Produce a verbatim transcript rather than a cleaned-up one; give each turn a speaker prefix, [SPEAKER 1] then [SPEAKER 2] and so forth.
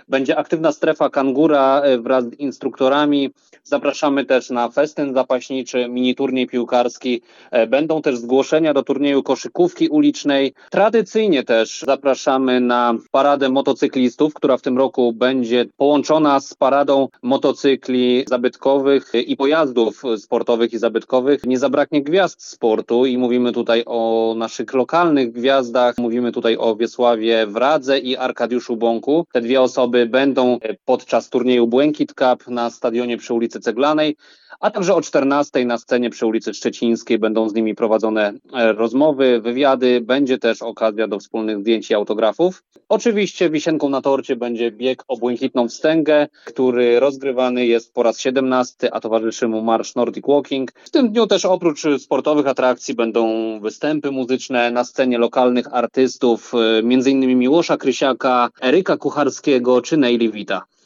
[SPEAKER 1] Będzie aktywna strefa kangura wraz z instruktorami. Zapraszamy też na festyn zapaśniczy, mini turniej piłkarski. Będą też zgłoszenia do turnieju koszykówki ulicznej. Tradycyjnie też zapraszamy na paradę motocyklistów, która w tym roku będzie połączona z paradą motocykli zabytkowych i pojazdów sportowych i zabytkowych. Nie zabraknie gwiazd sportu i mówimy tutaj o naszych lokalnych gwiazdach. Mówimy tutaj o Wiesławie Wradze i Arkadiuszu Bąku. Te dwie osoby będą podczas turnieju Błękit Cup na stadionie przy ulicy Ceglanej, a także o czternastej na scenie przy ulicy Szczecińskiej będą z nimi prowadzone rozmowy, wywiady. Będzie też okazja do wspólnych zdjęć i autografów. Oczywiście wisienką na torcie będzie bieg o błękitną wstęgę, który rozgrywany jest po raz siedemnasty, a towarzyszy mu marsz Nordic Walking. W tym dniu też oprócz sportowych atrakcji będą występy muzyczne na scenie lokalnych artystów, między innymi Miłosza Krysiaka, Eryka Kucharskiego czy Neili Wita.